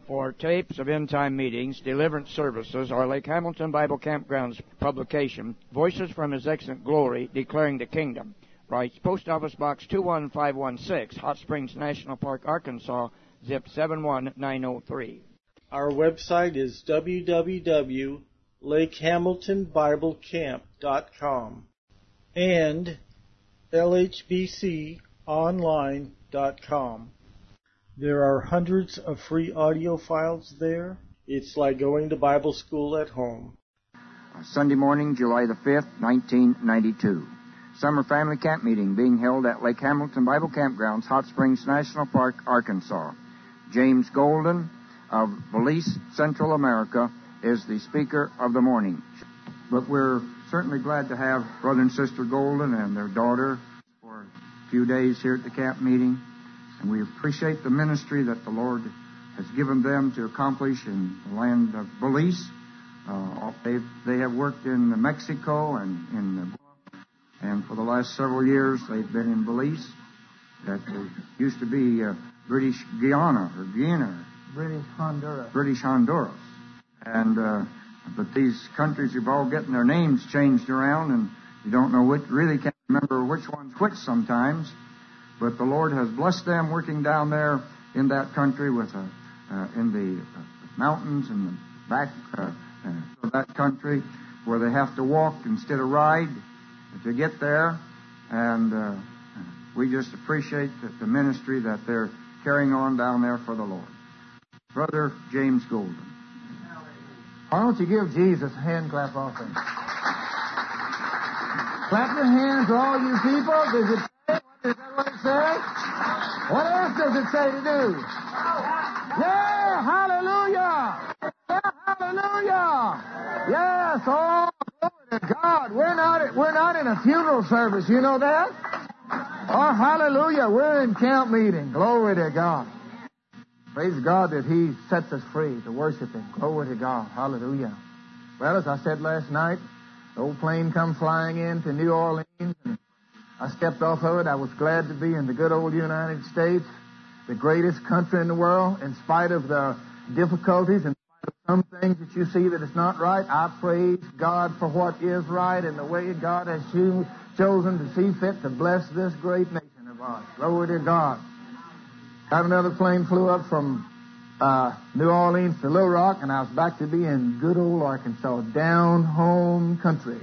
For tapes of end-time meetings, deliverance services, or Lake Hamilton Bible Campground's publication, Voices from His Excellent Glory, Declaring the Kingdom, writes Post Office Box 21516, Hot Springs National Park, Arkansas, zip 71903. Our website is www.lakehamiltonbiblecamp.com and lhbconline.com. There are hundreds of free audio files there. It's like going to Bible school at home. Sunday morning, July the 5th, 1992. Summer family camp meeting being held at Lake Hamilton Bible Campgrounds, Hot Springs National Park, Arkansas. James Golden of Belize, Central America, is the speaker of the morning. But we're certainly glad to have Brother and Sister Golden and their daughter for a few days here at the camp meeting. And we appreciate the ministry that the Lord has given them to accomplish in the land of Belize. They have worked in Mexico and for the last several years they've been in Belize. That used to be British Guiana. British Honduras. And but these countries have all getting their names changed around, and you don't know really can't remember which one's which sometimes. But the Lord has blessed them working down there in that country with in the mountains and the back of that country where they have to walk instead of ride to get there. And we just appreciate the ministry that they're carrying on down there for the Lord. Brother James Golden. Why don't you give Jesus a hand clap offering? Clap your hands, all you people. Does it say? Is that what it says? What else does it say to do? Yeah, hallelujah! Yeah, hallelujah! Yes, oh, glory to God. We're not in a funeral service, you know that? Oh, hallelujah, we're in camp meeting. Glory to God. Praise God that He sets us free to worship Him. Glory to God. Hallelujah. Well, as I said last night, the old plane come flying into New Orleans, and I stepped off of it. I was glad to be in the good old United States, the greatest country in the world. In spite of the difficulties, in spite of some things that you see that is not right, I praise God for what is right and the way God has chosen to see fit to bless this great nation of ours. Glory to God. Got another plane flew up from New Orleans to Little Rock, and I was back to be in good old Arkansas, down home country.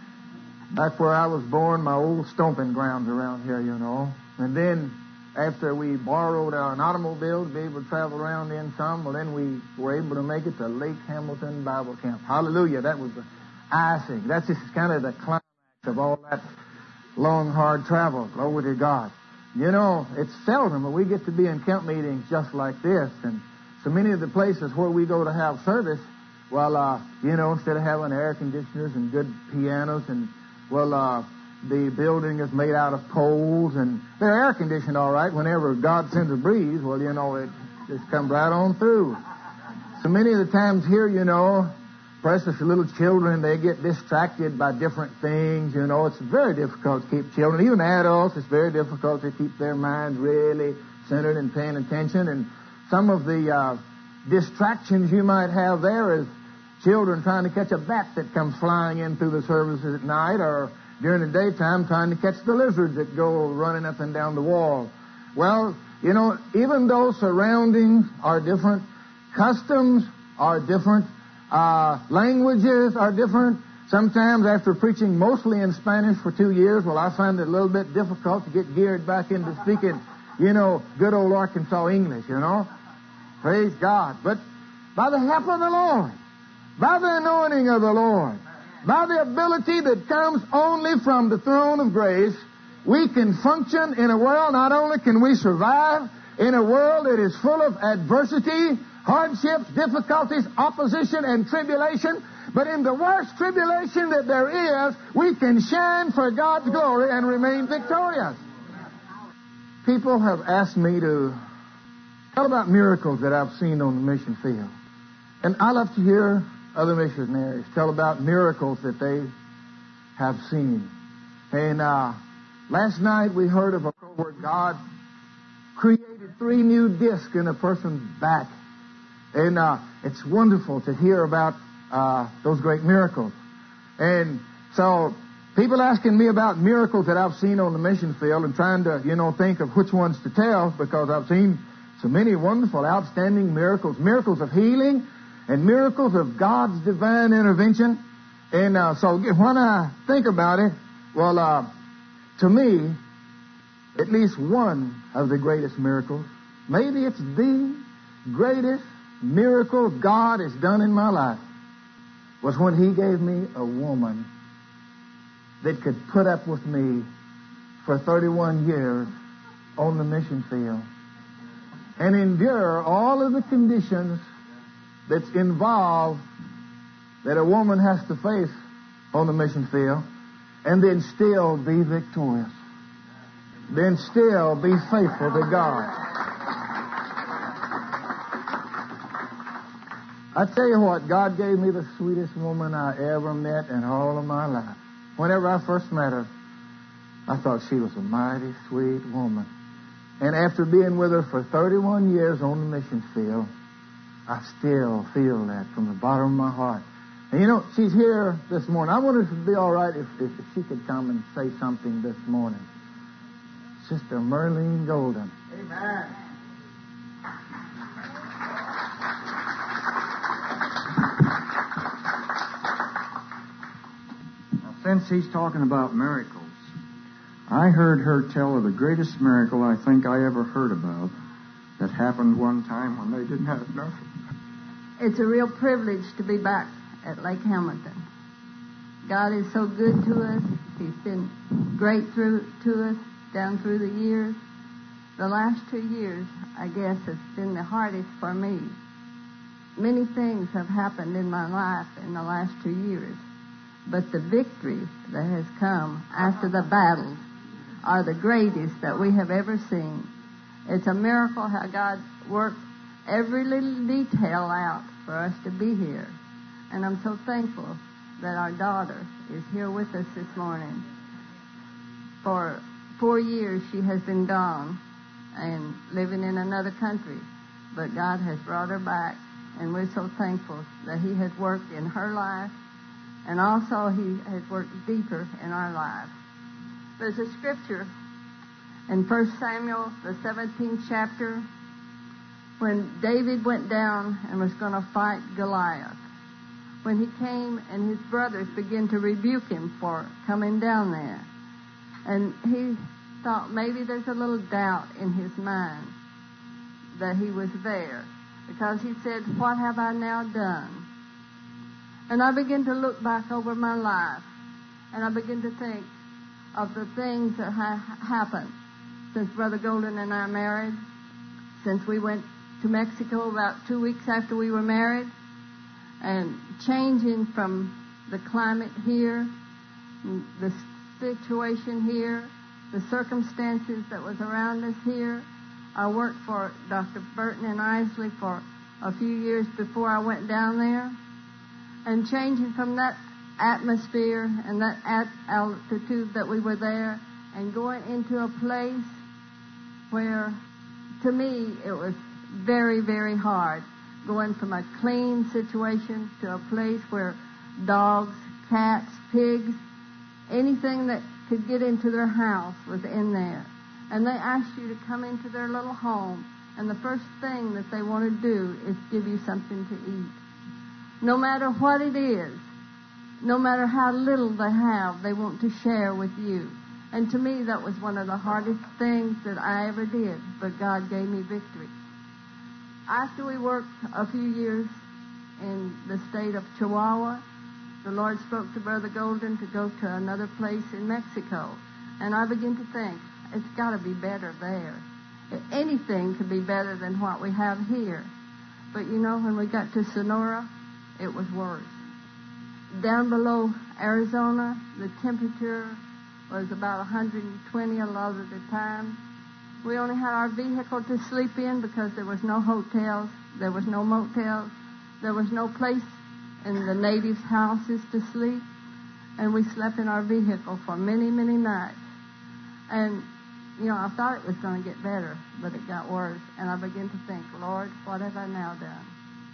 Back where I was born, my old stomping grounds around here, you know. And then after we borrowed an automobile to be able to travel around in some, well, then we were able to make it to Lake Hamilton Bible Camp. Hallelujah. That was the icing. That's just kind of the climax of all that long, hard travel. Glory to God. You know, it's seldom that we get to be in camp meetings just like this. And so many of the places where we go to have service, well, you know, instead of having air conditioners and good pianos and, well, the building is made out of poles and they're air conditioned all right. Whenever God sends a breeze, well, you know, it just comes right on through. So many of the times here, you know, precious little children, they get distracted by different things. You know, it's very difficult to keep children, even adults, it's very difficult to keep their minds really centered and paying attention. And some of the distractions you might have there is children trying to catch a bat that comes flying in through the services at night, or during the daytime trying to catch the lizards that go running up and down the wall. Well, you know, even though surroundings are different, customs are different, languages are different. Sometimes after preaching mostly in Spanish for 2 years, well, I find it a little bit difficult to get geared back into speaking, you know, good old Arkansas English, you know. Praise God. But by the help of the Lord, by the anointing of the Lord, by the ability that comes only from the throne of grace, we can function in a world. Not only can we survive in a world that is full of adversity, hardships, difficulties, opposition, and tribulation, but in the worst tribulation that there is, we can shine for God's glory and remain victorious. People have asked me to tell about miracles that I've seen on the mission field. And I love to hear other missionaries tell about miracles that they have seen. And last night we heard of a where God created 3 new discs in a person's back. And it's wonderful to hear about those great miracles. And so people asking me about miracles that I've seen on the mission field and trying to, think of which ones to tell, because I've seen so many wonderful, outstanding miracles, miracles of healing and miracles of God's divine intervention. And so when I think about it, well, to me, at least one of the greatest miracles, maybe it's the greatest miracle God has done in my life, was when He gave me a woman that could put up with me for 31 years on the mission field and endure all of the conditions that's involved that a woman has to face on the mission field, and then still be victorious, then still be faithful to God. I tell you what, God gave me the sweetest woman I ever met in all of my life. Whenever I first met her, I thought she was a mighty sweet woman. And after being with her for 31 years on the mission field, I still feel that from the bottom of my heart. And she's here this morning. I wonder if it would be all right if she could come and say something this morning. Sister Merlene Golden. Amen. Now, since he's talking about miracles, I heard her tell of the greatest miracle I think I ever heard about that happened one time when they didn't have nothing. It's a real privilege to be back at Lake Hamilton. God is so good to us. He's been great to us down through the years. The last 2 years, I guess, has been the hardest for me. Many things have happened in my life in the last 2 years, but the victory that has come after the battles are the greatest that we have ever seen. It's a miracle how God worked every little detail out for us to be here. And I'm so thankful that our daughter is here with us this morning. For 4 years she has been gone and living in another country, but God has brought her back, and we're so thankful that He has worked in her life, and also He has worked deeper in our lives. There's a scripture in 1 Samuel, the 17th chapter, when David went down and was going to fight Goliath. When he came and his brothers began to rebuke him for coming down there. And he thought maybe there's a little doubt in his mind that he was there, because he said, "What have I now done?" And I began to look back over my life, and I began to think of the things that have happened since Brother Golden and I married, since we went to Mexico about 2 weeks after we were married, and changing from the climate here, the situation here, the circumstances that was around us here. I worked for Dr. Burton and Isley for a few years before I went down there, and changing from that atmosphere and that altitude that we were there, and going into a place where, to me, it was very, very hard. Going from a clean situation to a place where dogs, cats, pigs, anything that could get into their house was in there. And they asked you to come into their little home, and the first thing that they want to do is give you something to eat. No matter what it is, no matter how little they have, they want to share with you. And to me, that was one of the hardest things that I ever did, but God gave me victory. After we worked a few years in the state of Chihuahua, the Lord spoke to Brother Golden to go to another place in Mexico. And I began to think, it's got to be better there. Anything could be better than what we have here. But when we got to Sonora, it was worse. Down below Arizona, the temperature was about 120 a lot of the time. We only had our vehicle to sleep in because there was no hotels, there was no motels, there was no place in the natives' houses to sleep. And we slept in our vehicle for many, many nights. And, I thought it was going to get better, but it got worse. And I began to think, Lord, what have I now done?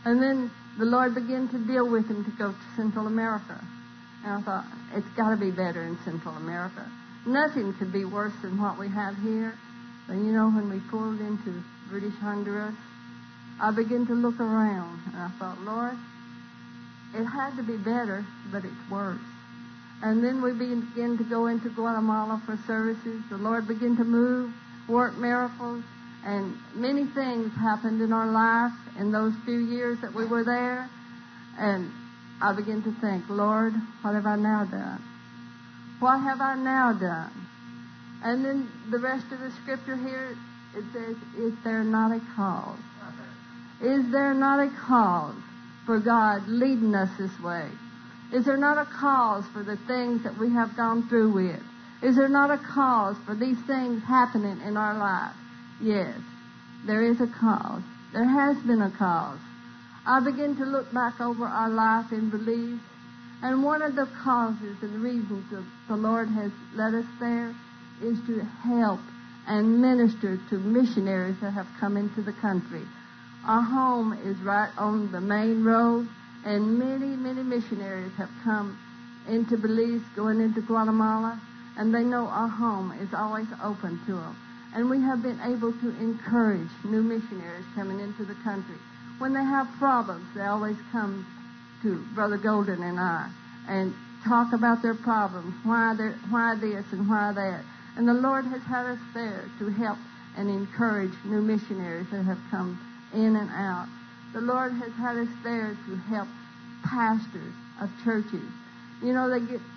And then the Lord began to deal with him to go to Central America. And I thought, it's got to be better in Central America. Nothing could be worse than what we have here. But you know, when we pulled into British Honduras, I began to look around. And I thought, Lord, it had to be better, but it's worse. And then we began to go into Guatemala for services. The Lord began to move, work miracles, and many things happened in our life in those few years that we were there. And I began to think, Lord, what have I now done? What have I now done? And then the rest of the scripture here, it says, is there not a cause? Is there not a cause for God leading us this way? Is there not a cause for the things that we have gone through with? Is there not a cause for these things happening in our life? Yes, there is a cause. There has been a cause. I begin to look back over our life in belief, and one of the causes and the reasons that the Lord has led us there is to help and minister to missionaries that have come into the country. Our home is right on the main road, and many, many missionaries have come into Belize, going into Guatemala, and they know our home is always open to them. And we have been able to encourage new missionaries coming into the country. When they have problems, they always come to Brother Golden and I and talk about their problems, why this and why that. And the Lord has had us there to help and encourage new missionaries that have come in and out. The Lord has had us there to help pastors of churches. You know, they get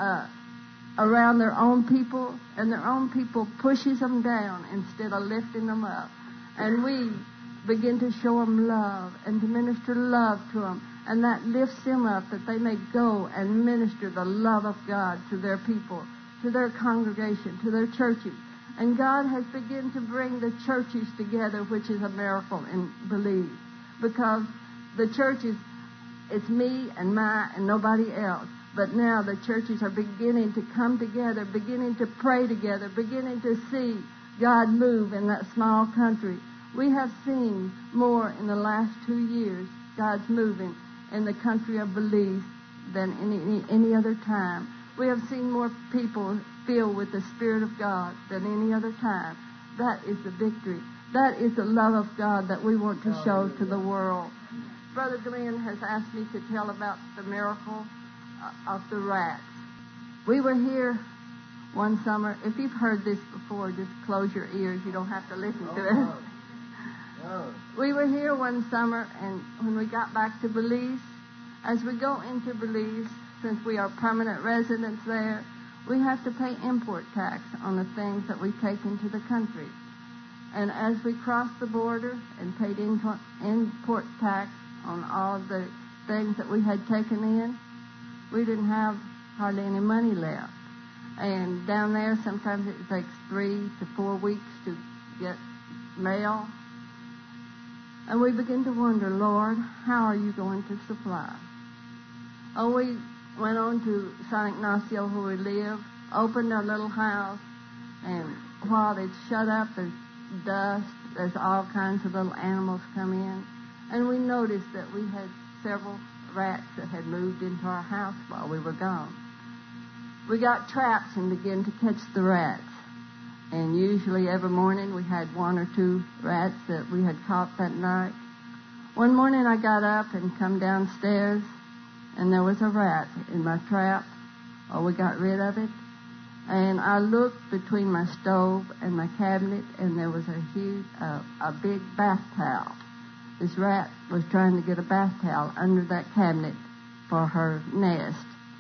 around their own people, and their own people pushes them down instead of lifting them up. And we begin to show them love and to minister love to them, and that lifts them up that they may go and minister the love of God to their people, to their congregation, to their churches. And God has begun to bring the churches together, which is a miracle in Belize, because the churches, it's me and my and nobody else. But now the churches are beginning to come together, beginning to pray together, beginning to see God move in that small country. We have seen more in the last 2 years, God's moving in the country of Belize than any other time. We have seen more people filled with the Spirit of God than any other time. That is the victory. That is the love of God that we want to show to the world. Brother Glenn has asked me to tell about the miracle of the rats. We were here one summer. If you've heard this before, just close your ears. You don't have to listen to it. We were here one summer, and when we got back to Belize, as we go into Belize, since we are permanent residents there, we have to pay import tax on the things that we take into the country. And as we crossed the border and paid import tax on all of the things that we had taken in, we didn't have hardly any money left. And down there, sometimes it takes 3 to 4 weeks to get mail. And we begin to wonder, Lord, how are you going to supply? Oh, we went on to San Ignacio, where we live, opened our little house, and while it's shut up, there's dust, there's all kinds of little animals come in. And we noticed that we had several rats that had moved into our house while we were gone. We got traps and began to catch the rats. And usually every morning we had 1 or 2 rats that we had caught that night. One morning I got up and come downstairs, and there was a rat in my trap. Oh, we got rid of it. And I looked between my stove and my cabinet, and there was a big bath towel. This rat was trying to get a bath towel under that cabinet for her nest.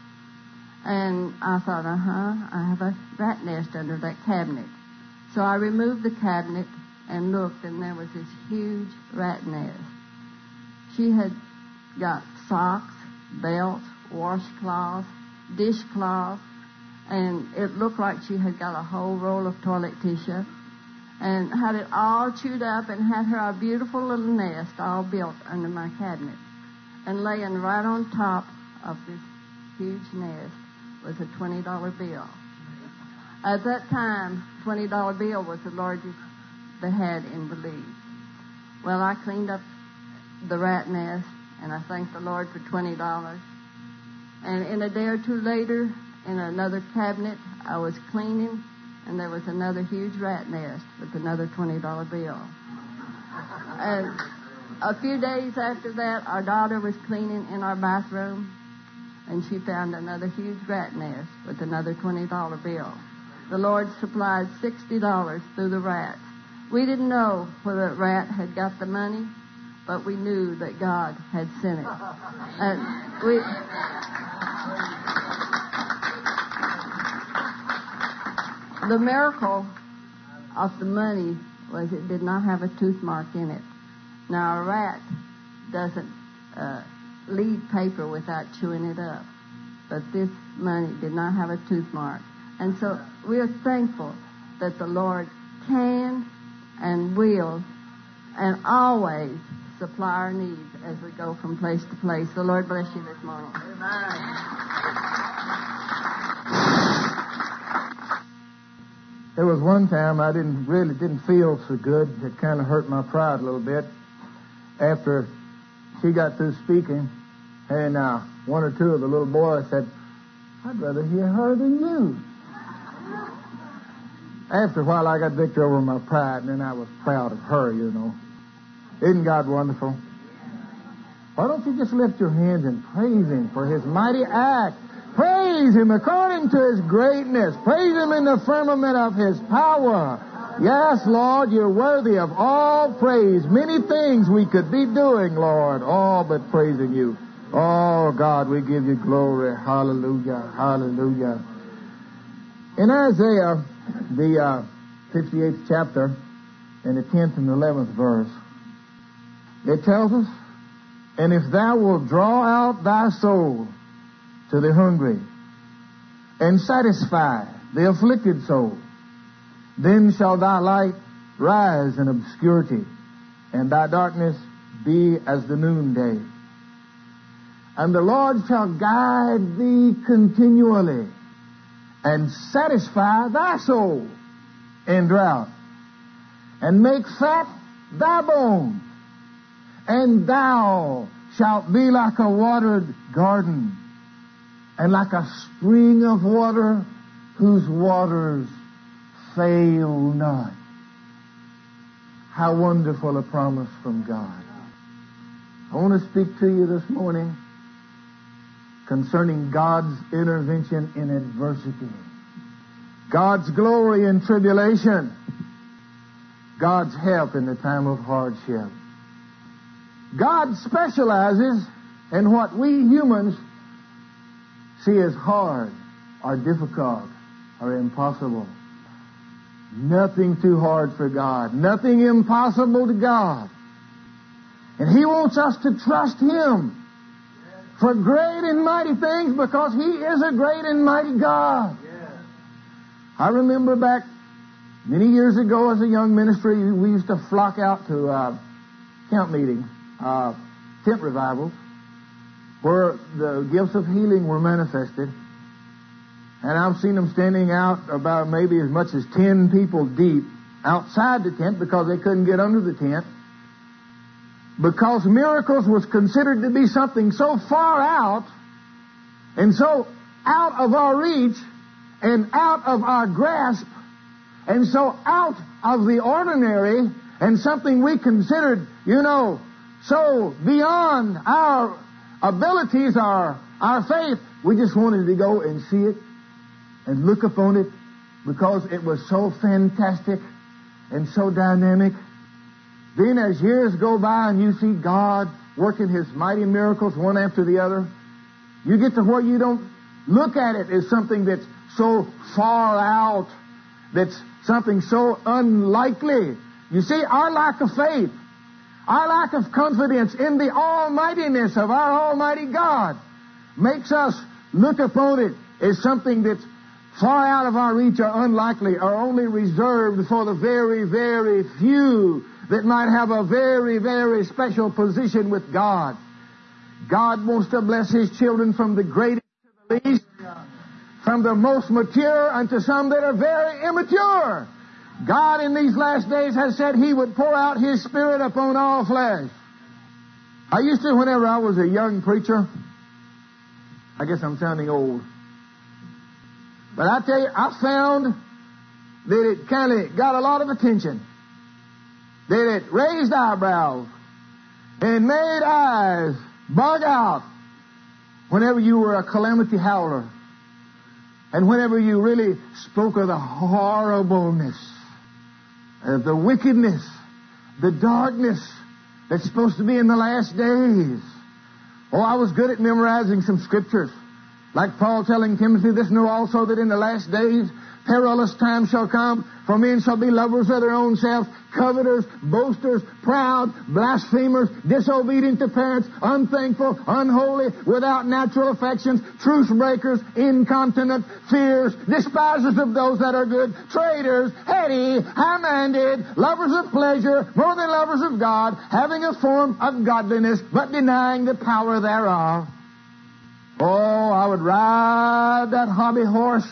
And I thought, I have a rat nest under that cabinet. So I removed the cabinet and looked, and there was this huge rat nest. She had got socks, belts, washcloths, dishcloths, and it looked like she had got a whole roll of toilet tissue, and had it all chewed up, and had her a beautiful little nest all built under my cabinet. And laying right on top of this huge nest was a $20 bill. At that time, $20 bill was the largest they had in Belize. Well, I cleaned up the rat nest, and I thanked the Lord for $20. And in a day or two later, in another cabinet, I was cleaning, and there was another huge rat nest with another $20 bill. And a few days after that, our daughter was cleaning in our bathroom, and she found another huge rat nest with another $20 bill. The Lord supplied $60 through the rats. We didn't know whether the rat had got the money, but we knew that God had sent it. And the miracle of the money was it did not have a tooth mark in it. Now, a rat doesn't leave paper without chewing it up, but this money did not have a tooth mark. And so we are thankful that the Lord can and will and always supply our needs as we go from place to place. The Lord bless you this morning. Amen. There was one time I didn't feel so good. It kind of hurt my pride a little bit. After she got through speaking, and one or two of the little boys said, "I'd rather hear her than you." After a while, I got victory over my pride, and then I was proud of her, you know. Isn't God wonderful? Why don't you just lift your hands and praise Him for His mighty act? Praise Him according to His greatness. Praise Him in the firmament of His power. Yes, Lord, you're worthy of all praise. Many things we could be doing, Lord, all but praising you. Oh, God, we give you glory. Hallelujah, hallelujah. In Isaiah, the 58th chapter, in the 10th and 11th verse, it tells us, "And if thou wilt draw out thy soul to the hungry, and satisfy the afflicted soul, then shall thy light rise in obscurity, and thy darkness be as the noonday. And the Lord shall guide thee continually, and satisfy thy soul in drought, and make fat thy bones, and thou shalt be like a watered garden, and like a spring of water whose waters fail not." How wonderful a promise from God. I want to speak to you this morning concerning God's intervention in adversity. God's glory in tribulation. God's help in the time of hardship. God specializes in what we humans see as hard or difficult or impossible. Nothing too hard for God. Nothing impossible to God. And He wants us to trust Him for great and mighty things because He is a great and mighty God. I remember back many years ago as a young ministry, we used to flock out to camp meetings, tent revivals, where the gifts of healing were manifested. And I've seen them standing out about maybe as much as 10 people deep outside the tent because they couldn't get under the tent. Because miracles was considered to be something so far out and so out of our reach and out of our grasp and so out of the ordinary and something we considered, so beyond our abilities, our faith. We just wanted to go and see it and look upon it because it was so fantastic and so dynamic. Then as years go by and you see God working His mighty miracles one after the other, you get to where you don't look at it as something that's so far out, that's something so unlikely. You see, our lack of faith, our lack of confidence in the almightiness of our Almighty God makes us look upon it as something that's far out of our reach or unlikely or only reserved for the very, very few that might have a very, very special position with God. God wants to bless His children from the greatest to the least, from the most mature unto some that are very immature. God in these last days has said He would pour out His Spirit upon all flesh. I used to, whenever I was a young preacher, I guess I'm sounding old, but I tell you, I found that it kind of got a lot of attention, that it raised eyebrows and made eyes bug out whenever you were a calamity howler, and whenever you really spoke of the horribleness, the wickedness, the darkness that's supposed to be in the last days. Oh, I was good at memorizing some scriptures, like Paul telling Timothy, "This know also that in the last days perilous times shall come, for men shall be lovers of their own selves, coveters, boasters, proud, blasphemers, disobedient to parents, unthankful, unholy, without natural affections, truce breakers, incontinent, fierce, despisers of those that are good, traitors, heady, high-minded, lovers of pleasure, more than lovers of God, having a form of godliness, but denying the power thereof." Oh, I would ride that hobby horse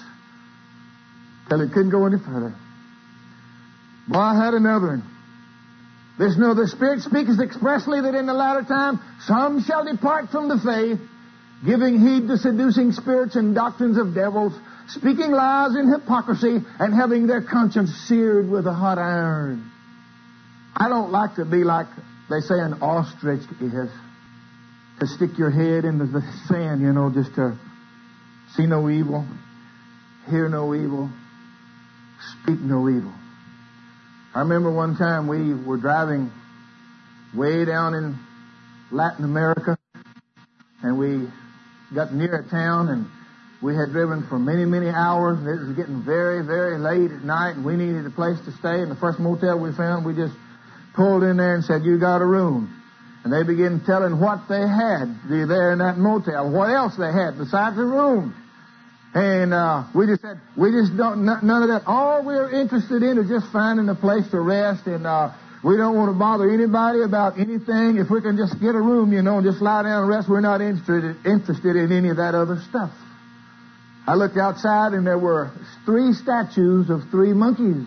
till it couldn't go any further. Well, I had another one. This, no, the Spirit speaketh expressly that in the latter time some shall depart from the faith, giving heed to seducing spirits and doctrines of devils, speaking lies in hypocrisy, and having their conscience seared with a hot iron. I don't like to be like they say an ostrich is, to stick your head into the sand, just to see no evil, hear no evil, speak no evil. I remember one time we were driving way down in Latin America, and we got near a town, and we had driven for many, many hours. It was getting very, very late at night, and we needed a place to stay. And the first motel we found, we just pulled in there and said, "You got a room?" And they began telling what they had there in that motel, what else they had besides a room. And we just said, we just don't, none of that. All we're interested in is just finding a place to rest, and we don't want to bother anybody about anything. If we can just get a room, and just lie down and rest, we're not interested in any of that other stuff. I looked outside, and there were 3 statues of 3 monkeys.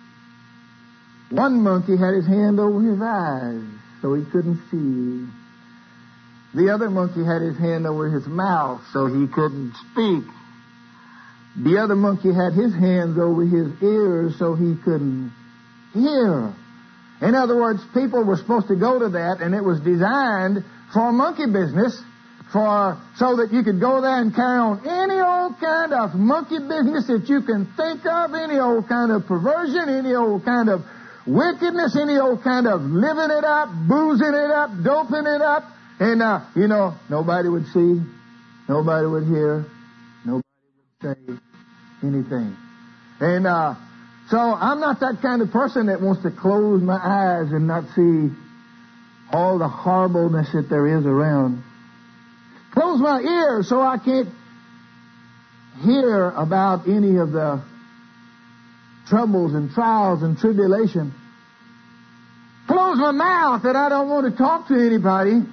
One monkey had his hand over his eyes, so he couldn't see. The other monkey had his hand over his mouth, so he couldn't speak. The other monkey had his hands over his ears so he couldn't hear. In other words, people were supposed to go to that, and it was designed for monkey business, so that you could go there and carry on any old kind of monkey business that you can think of, any old kind of perversion, any old kind of wickedness, any old kind of living it up, boozing it up, doping it up, and, nobody would see, nobody would hear, say anything. And so I'm not that kind of person that wants to close my eyes and not see all the horribleness that there is around. Close my ears so I can't hear about any of the troubles and trials and tribulation. Close my mouth that I don't want to talk to anybody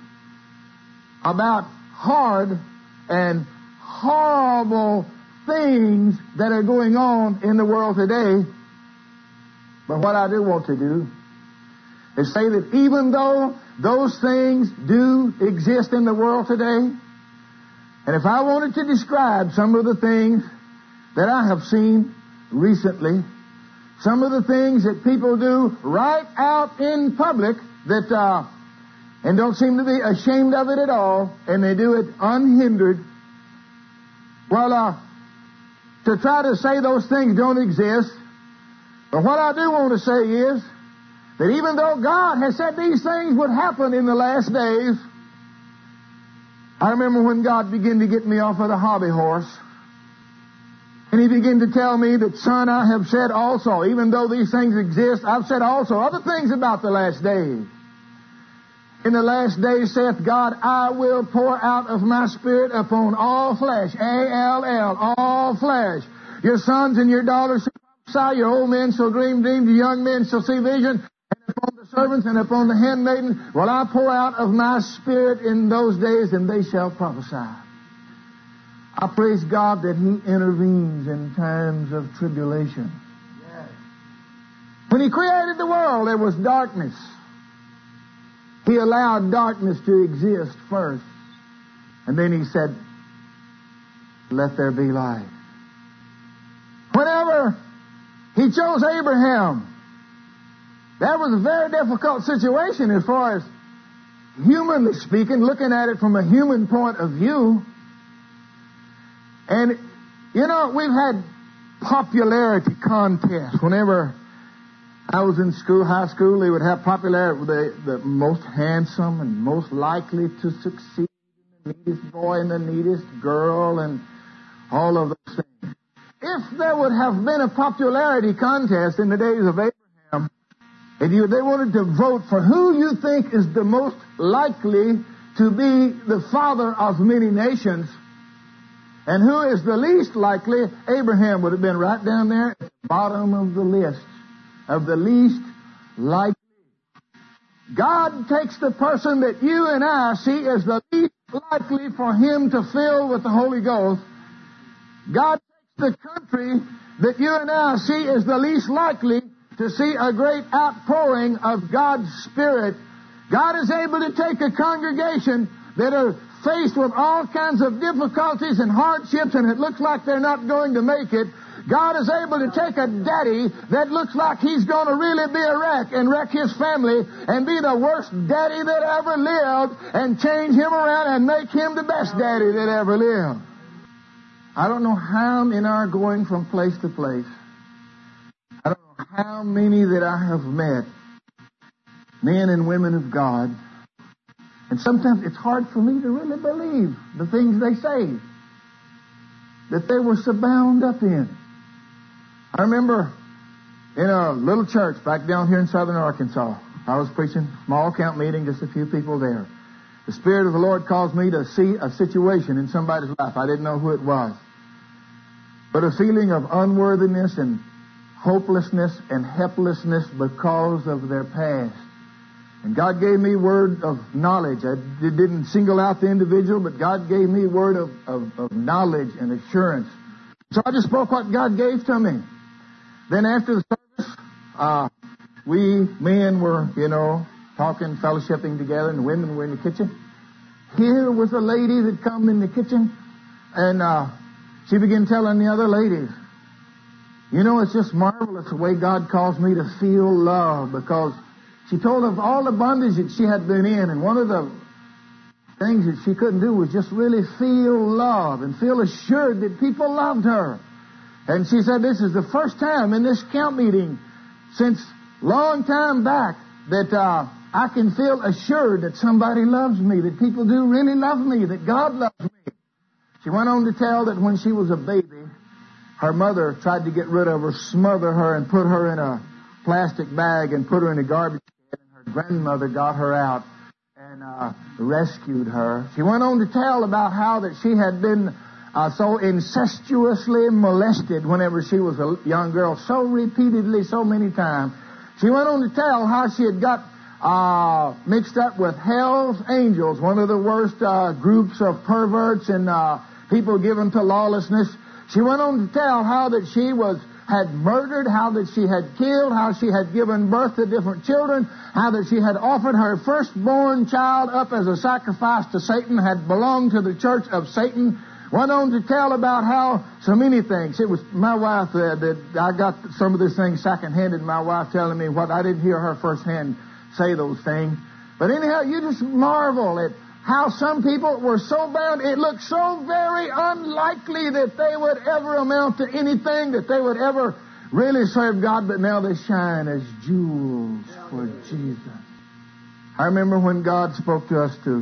about hard and horrible things that are going on in the world today. But what I do want to do is say that even though those things do exist in the world today, and if I wanted to describe some of the things that I have seen recently, some of the things that people do right out in public that and don't seem to be ashamed of it at all, and they do it unhindered, well, to try to say those things don't exist. But what I do want to say is that even though God has said these things would happen in the last days, I remember when God began to get me off of the hobby horse, and He began to tell me that, "Son, I have said also, even though these things exist, I've said also other things about the last days. In the last days, saith God, I will pour out of my Spirit upon all flesh." A-L-L, all flesh. "Your sons and your daughters shall prophesy, your old men shall dream dreams, your young men shall see vision, and upon the servants and upon the handmaidens will I pour out of my Spirit in those days, and they shall prophesy." I praise God that He intervenes in times of tribulation. Yes. When He created the world, there was darkness. He allowed darkness to exist first. And then He said, let there be light. Whenever He chose Abraham, that was a very difficult situation as far as humanly speaking, looking at it from a human point of view. And, you know, we've had popularity contests. Whenever I was in school, high school, they would have popularity with the most handsome and most likely to succeed, the neatest boy and the neatest girl and all of those things. If there would have been a popularity contest in the days of Abraham, if they wanted to vote for who you think is the most likely to be the father of many nations, and who is the least likely, Abraham would have been right down there at the bottom of the list of the least likely. God takes the person that you and I see as the least likely for Him to fill with the Holy Ghost. God takes the country that you and I see as the least likely to see a great outpouring of God's Spirit. God is able to take a congregation that are faced with all kinds of difficulties and hardships, and it looks like they're not going to make it. God is able to take a daddy that looks like he's going to really be a wreck and wreck his family and be the worst daddy that ever lived and change him around and make him the best daddy that ever lived. I don't know how in our going from place to place, I don't know how many that I have met, men and women of God, and sometimes it's hard for me to really believe the things they say that they were so bound up in. I remember in a little church back down here in southern Arkansas, I was preaching, small camp meeting, just a few people there. The Spirit of the Lord caused me to see a situation in somebody's life. I didn't know who it was. But a feeling of unworthiness and hopelessness and helplessness because of their past. And God gave me word of knowledge. I didn't single out the individual, but God gave me word of knowledge and assurance. So I just spoke what God gave to me. Then after the service, we men were, talking, fellowshipping together, and the women were in the kitchen. Here was a lady that come in the kitchen, and she began telling the other ladies, it's just marvelous the way God caused me to feel love, because she told of all the bondage that she had been in, and one of the things that she couldn't do was just really feel love and feel assured that people loved her. And she said, this is the first time in this camp meeting since long time back that I can feel assured that somebody loves me, that people do really love me, that God loves me. She went on to tell that when she was a baby, her mother tried to get rid of her, smother her, and put her in a plastic bag and put her in a garbage can, and her grandmother got her out and rescued her. She went on to tell about how that she had been so incestuously molested whenever she was a young girl, so repeatedly, so many times. She went on to tell how she had got mixed up with Hell's Angels, one of the worst groups of perverts and people given to lawlessness. She went on to tell how that she had murdered, how that she had killed, how she had given birth to different children, how that she had offered her firstborn child up as a sacrifice to Satan, had belonged to the church of Satan. Went on to tell about how so many things. It was my wife that I got some of this things second-handed, my wife telling me what I didn't hear her firsthand say those things. But anyhow, you just marvel at how some people were so bound. It looked so very unlikely that they would ever amount to anything, that they would ever really serve God, but now they shine as jewels for Jesus. I remember when God spoke to us to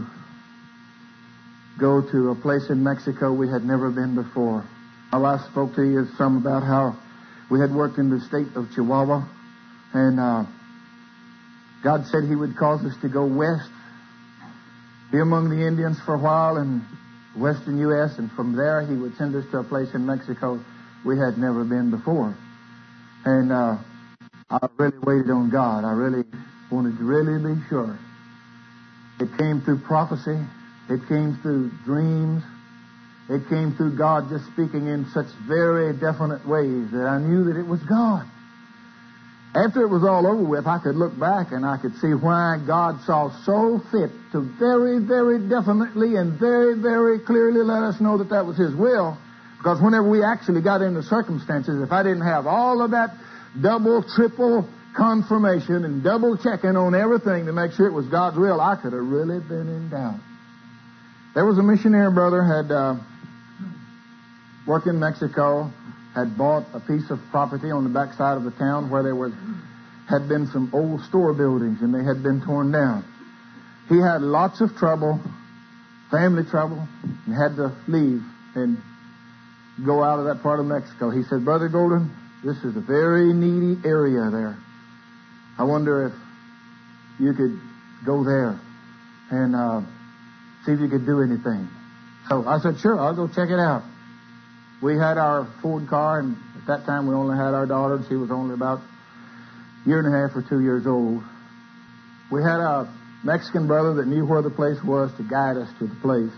go to a place in Mexico we had never been before. My wife spoke to you some about how we had worked in the state of Chihuahua, and God said He would cause us to go west, be among the Indians for a while in western U.S., and from there He would send us to a place in Mexico we had never been before. And I really waited on God. I really wanted to really be sure. It came through prophecy. It came through dreams. It came through God just speaking in such very definite ways that I knew that it was God. After it was all over with, I could look back and I could see why God saw so fit to very, very definitely and very, very clearly let us know that that was His will. Because whenever we actually got into circumstances, if I didn't have all of that double, triple confirmation and double checking on everything to make sure it was God's will, I could have really been in doubt. There was a missionary brother had worked in Mexico, had bought a piece of property on the backside of the town where there had been some old store buildings and they had been torn down. He had lots of trouble, family trouble, and had to leave and go out of that part of Mexico. He said, Brother Golden, this is a very needy area there. I wonder if you could go there and see if you could do anything. So I said, sure, I'll go check it out. We had our Ford car, and at that time we only had our daughter, and she was only about a year and a half or 2 years old. We had a Mexican brother that knew where the place was to guide us to the place.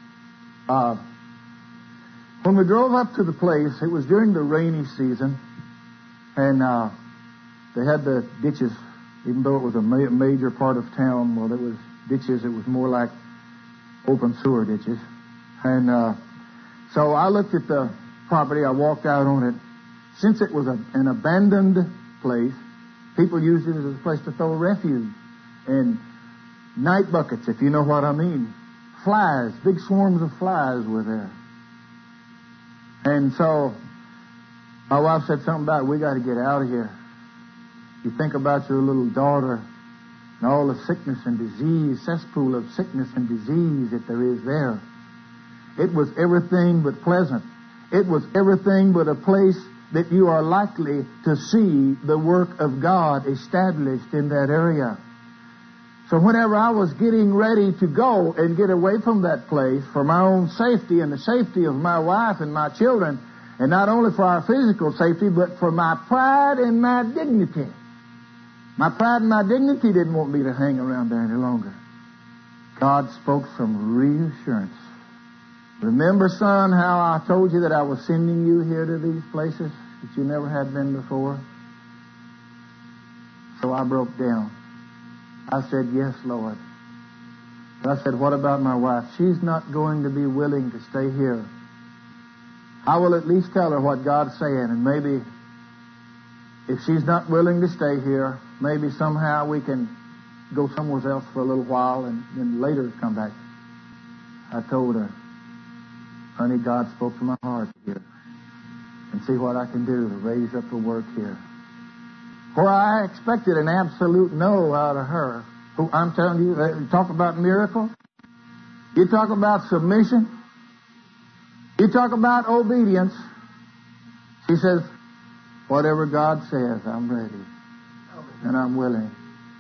When we drove up to the place, it was during the rainy season, and they had the ditches, even though it was a major part of town. Well, there was ditches. It was more like open sewer ditches. And so I looked at the property. I walked out on it. Since it was an abandoned place, people used it as a place to throw refuse. And night buckets, if you know what I mean. Flies, big swarms of flies were there. And so my wife said something about, we got to get out of here. You think about your little daughter and all the sickness and disease, cesspool of sickness and disease that there is there. It was everything but pleasant. It was everything but a place that you are likely to see the work of God established in that area. So whenever I was getting ready to go and get away from that place for my own safety and the safety of my wife and my children, and not only for our physical safety, but for my pride and my dignity. My pride and my dignity didn't want me to hang around there any longer. God spoke some reassurance. Remember, son, how I told you that I was sending you here to these places that you never had been before? So I broke down. I said, yes, Lord. But I said, what about my wife? She's not going to be willing to stay here. I will at least tell her what God's saying, and maybe if she's not willing to stay here, maybe somehow we can go somewhere else for a little while and then later come back. I told her, honey, God spoke to my heart here, and see what I can do to raise up the work here. Where I expected an absolute no out of her. Who, I'm telling you, you talk about miracle. You talk about submission. You talk about obedience. She says, whatever God says, I'm ready. And I'm willing.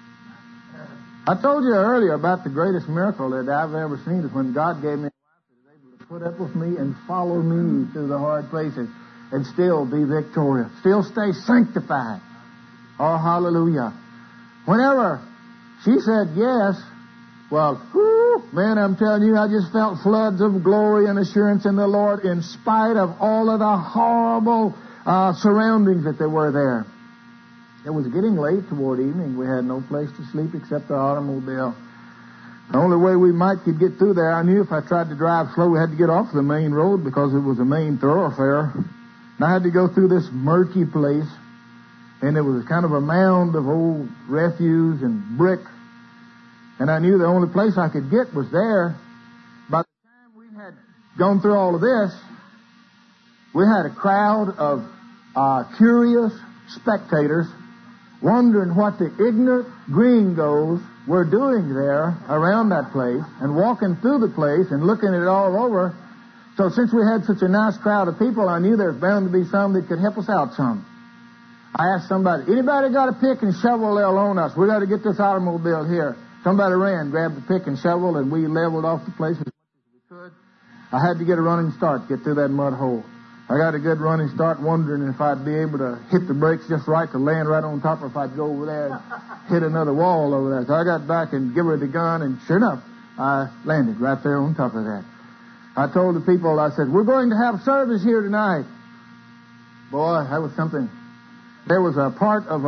I told you earlier about the greatest miracle that I've ever seen is when God gave me a wife that is able to put up with me and follow me through the hard places and still be victorious. Still stay sanctified. Oh, hallelujah. Whenever she said yes, well, whoo, man, I'm telling you, I just felt floods of glory and assurance in the Lord in spite of all of the horrible surroundings that there were there. It was getting late toward evening. We had no place to sleep except the automobile. The only way we could get through there, I knew if I tried to drive slow, we had to get off the main road because it was a main thoroughfare. And I had to go through this murky place. And it was kind of a mound of old refuse and brick. And I knew the only place I could get was there. By the time we had gone through all of this, we had a crowd of curious spectators wondering what the ignorant gringos were doing there around that place and walking through the place and looking at it all over. So since we had such a nice crowd of people, I knew there was bound to be some that could help us out some. I asked somebody, anybody got a pick and shovel? They'll loan us. We got to get this automobile here. Somebody ran, grabbed the pick and shovel, and we leveled off the place as much as we could. I had to get a running start to get through that mud hole. I got a good running start, wondering if I'd be able to hit the brakes just right to land right on top, or if I'd go over there and hit another wall over there. So I got back and give her the gun, and sure enough, I landed right there on top of that. I told the people, I said, we're going to have service here tonight. Boy, that was something. There was a part of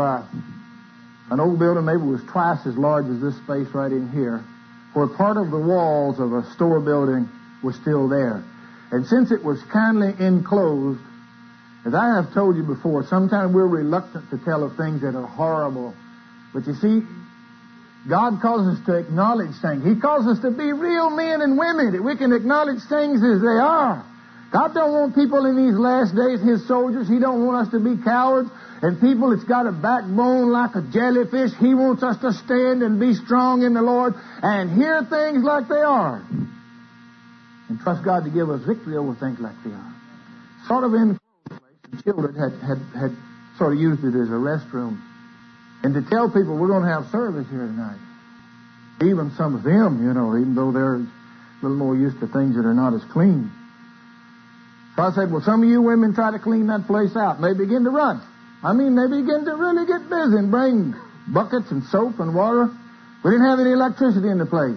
an old building, maybe it was twice as large as this space right in here, where part of the walls of a store building was still there. And since it was kindly enclosed, as I have told you before, sometimes we're reluctant to tell of things that are horrible. But you see, God calls us to acknowledge things. He calls us to be real men and women, that we can acknowledge things as they are. God don't want people in these last days, His soldiers. He don't want us to be cowards and people that's got a backbone like a jellyfish. He wants us to stand and be strong in the Lord and hear things like they are. And trust God to give us victory over things like they are. Sort of in the children had sort of used it as a restroom. And to tell people we're going to have service here tonight. Even some of them, even though they're a little more used to things that are not as clean. So I said, well, some of you women try to clean that place out. And they begin to run. They begin to really get busy and bring buckets and soap and water. We didn't have any electricity in the place.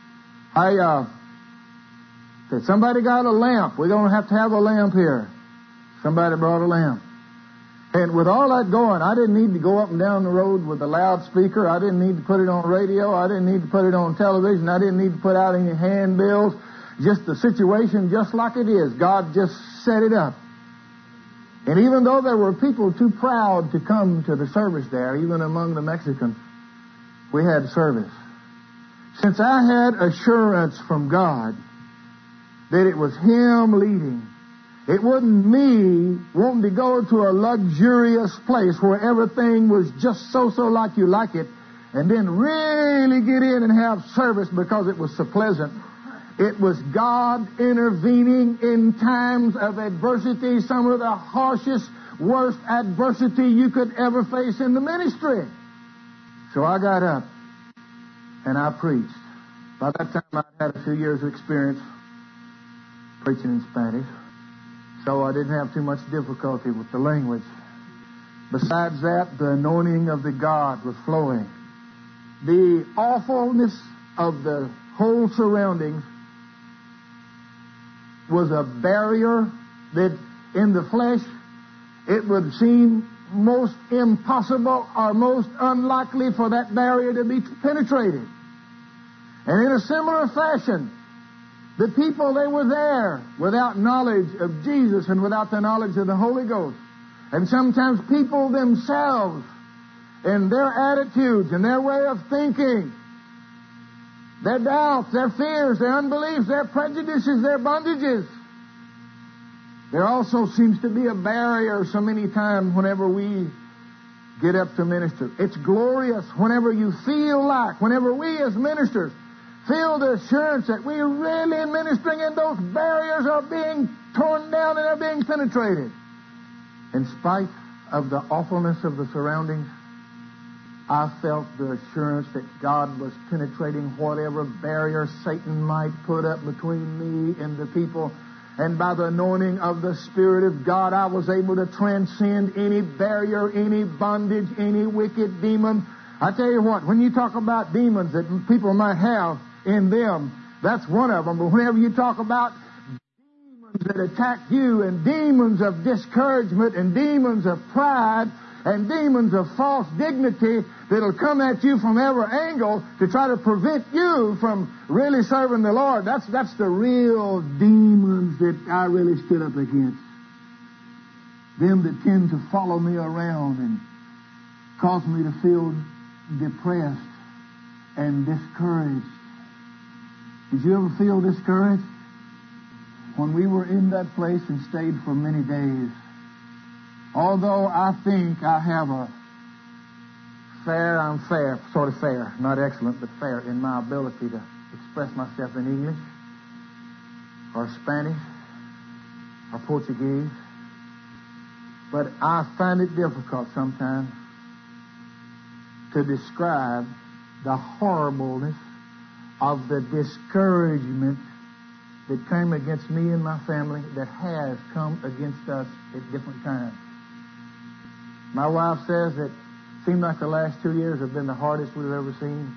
I said, somebody got a lamp. We're going to have a lamp here. Somebody brought a lamp. And with all that going, I didn't need to go up and down the road with a loudspeaker. I didn't need to put it on radio. I didn't need to put it on television. I didn't need to put out any handbills. Just the situation just like it is. God just set it up. And even though there were people too proud to come to the service there, even among the Mexicans, we had service. Since I had assurance from God that it was Him leading, it wasn't me wanting to go to a luxurious place where everything was just so like you like it, and then really get in and have service because it was so pleasant. It was God intervening in times of adversity, some of the harshest, worst adversity you could ever face in the ministry. So I got up and I preached. By that time I had a few years of experience preaching in Spanish, so I didn't have too much difficulty with the language. Besides that, the anointing of the God was flowing. The awfulness of the whole surroundings was a barrier that in the flesh it would seem most impossible or most unlikely for that barrier to be penetrated. And in a similar fashion, the people, they were there without knowledge of Jesus and without the knowledge of the Holy Ghost. And sometimes people themselves and their attitudes and their way of thinking, their doubts, their fears, their unbeliefs, their prejudices, their bondages. There also seems to be a barrier so many times whenever we get up to minister. It's glorious whenever you feel like, whenever we as ministers feel the assurance that we're really ministering and those barriers are being torn down and are being penetrated. In spite of the awfulness of the surroundings, I felt the assurance that God was penetrating whatever barrier Satan might put up between me and the people. And by the anointing of the Spirit of God, I was able to transcend any barrier, any bondage, any wicked demon. I tell you what, when you talk about demons that people might have in them, that's one of them. But whenever you talk about demons that attack you and demons of discouragement and demons of pride and demons of false dignity that'll come at you from every angle to try to prevent you from really serving the Lord, that's the real demons that I really stood up against. Them that tend to follow me around and cause me to feel depressed and discouraged. Did you ever feel discouraged? When we were in that place and stayed for many days, although I think I have I'm fair, sort of fair, not excellent, but fair in my ability to express myself in English or Spanish or Portuguese, but I find it difficult sometimes to describe the horribleness of the discouragement that came against me and my family, that has come against us at different times. My wife says that it seemed like the last 2 years have been the hardest we've ever seen.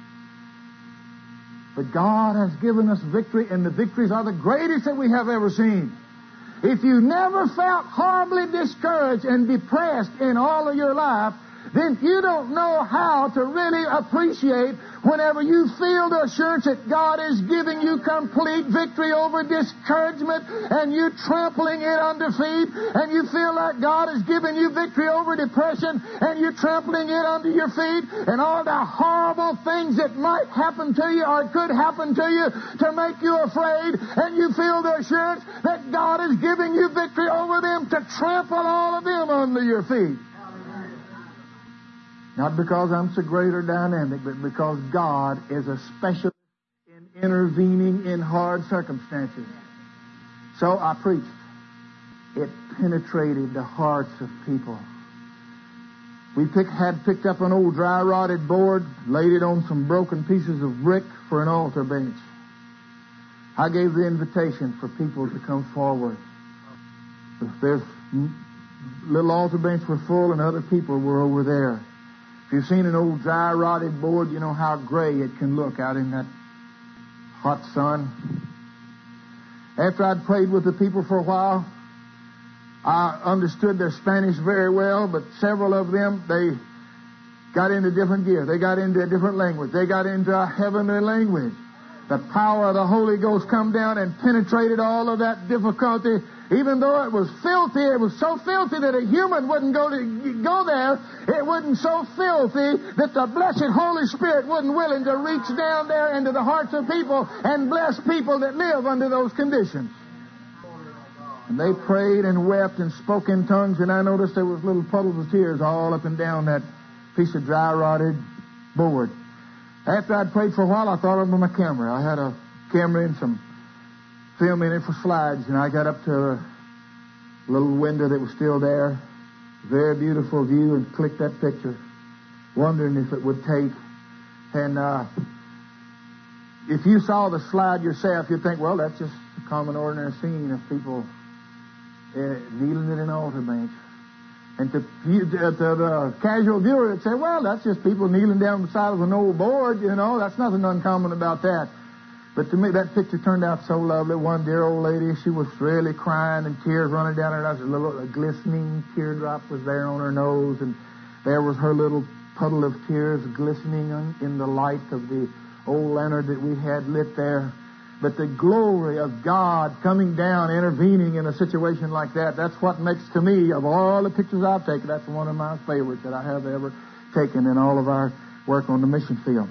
But God has given us victory, and the victories are the greatest that we have ever seen. If you never felt horribly discouraged and depressed in all of your life, then you don't know how to really appreciate whenever you feel the assurance that God is giving you complete victory over discouragement and you trampling it under feet, and you feel like God is giving you victory over depression and you trampling it under your feet, and all the horrible things that might happen to you or could happen to you to make you afraid, and you feel the assurance that God is giving you victory over them to trample all of them under your feet. Not because I'm so great or dynamic, but because God is a specialist in intervening in hard circumstances. So I preached. It penetrated the hearts of people. We had picked up an old dry rotted board, laid it on some broken pieces of brick for an altar bench. I gave the invitation for people to come forward. There's little altar bench were full and other people were over there. If you've seen an old dry rotted board, you know how gray it can look out in that hot sun. After I'd prayed with the people for a while, I understood their Spanish very well, but several of them, they got into different gear. They got into a different language. They got into a heavenly language. The power of the Holy Ghost come down and penetrated all of that difficulty. Even though it was filthy, it was so filthy that a human wouldn't go there. It wasn't so filthy that the blessed Holy Spirit wasn't willing to reach down there into the hearts of people and bless people that live under those conditions. And they prayed and wept and spoke in tongues, and I noticed there was little puddles of tears all up and down that piece of dry rotted board. After I'd prayed for a while, I thought of my camera. I had a camera and some film in it for slides, and I got up to a little window that was still there, very beautiful view, and clicked that picture, wondering if it would take. And if you saw the slide yourself, you'd think, well, that's just a common, ordinary scene of people kneeling at an altar bench. And to the casual viewer, it'd say, well, that's just people kneeling down the side of an old board, you know, that's nothing uncommon about that. But to me, that picture turned out so lovely. One dear old lady, she was really crying and tears running down her nose. A glistening teardrop was there on her nose, and there was her little puddle of tears glistening in the light of the old lantern that we had lit there. But the glory of God coming down, intervening in a situation like that, that's what makes, to me, of all the pictures I've taken, that's one of my favorites that I have ever taken in all of our work on the mission field.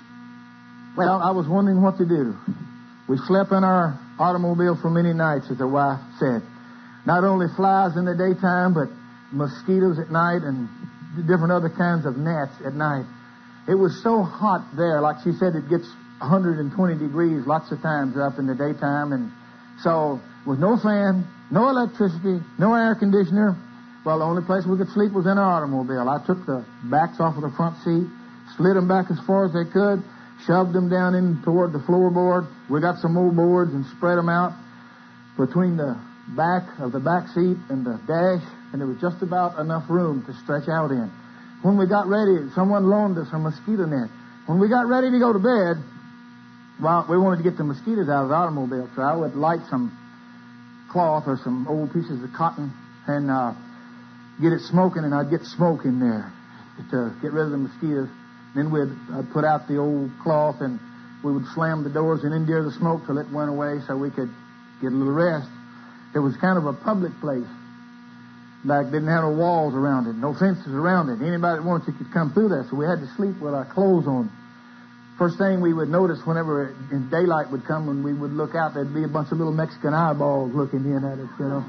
Well, I was wondering what to do. We slept in our automobile for many nights, as the wife said. Not only flies in the daytime, but mosquitoes at night and different other kinds of gnats at night. It was so hot there, like she said, it gets 120 degrees lots of times up in the daytime. And so, with no fan, no electricity, no air conditioner, well, the only place we could sleep was in our automobile. I took the backs off of the front seat, slid them back as far as they could, shoved them down in toward the floorboard. We got some old boards and spread them out between the back of the back seat and the dash, and there was just about enough room to stretch out in. When we got ready, someone loaned us a mosquito net. When we got ready to go to bed, well, we wanted to get the mosquitoes out of the automobile, so I would light some cloth or some old pieces of cotton and get it smoking, and I'd get smoke in there to get rid of the mosquitoes. Then I'd put out the old cloth, and we would slam the doors and endure the smoke till it went away so we could get a little rest. It was kind of a public place. Like, didn't have no walls around it, no fences around it. Anybody that wanted to could come through there, so we had to sleep with our clothes on. First thing we would notice whenever daylight would come, when we would look out, there'd be a bunch of little Mexican eyeballs looking in at us, you know.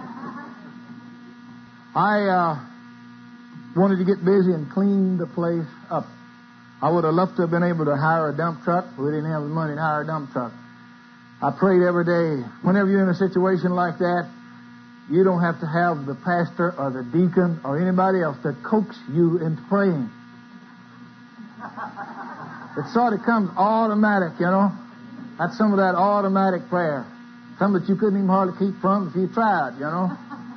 I wanted to get busy and clean the place up. I would have loved to have been able to hire a dump truck, but we didn't have the money to hire a dump truck. I prayed every day. Whenever you're in a situation like that, you don't have to have the pastor or the deacon or anybody else to coax you into praying. It sort of comes automatic, you know. That's some of that automatic prayer. Some that you couldn't even hardly keep from if you tried, you know.